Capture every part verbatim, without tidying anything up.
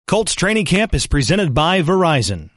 Colts Training Camp is presented by Verizon.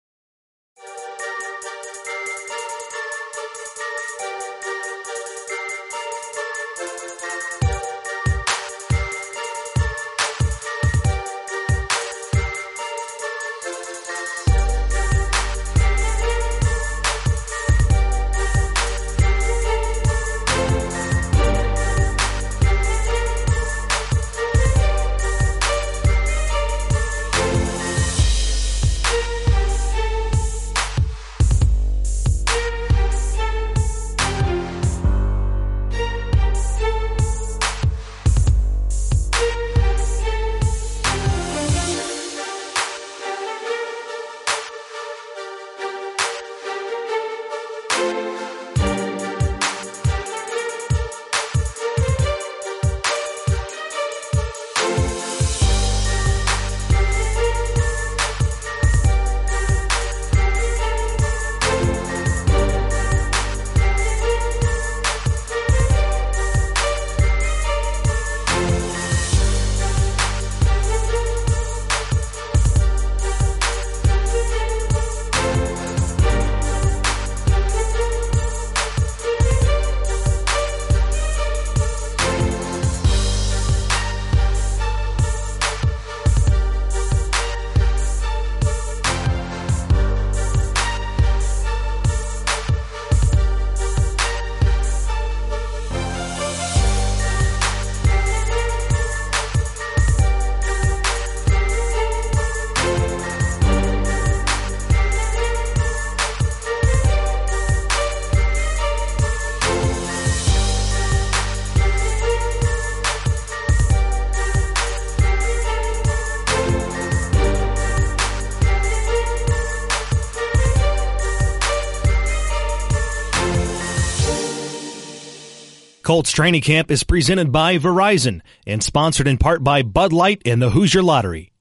Colts Training Camp is presented by Verizon and sponsored in part by Bud Light and the Hoosier Lottery.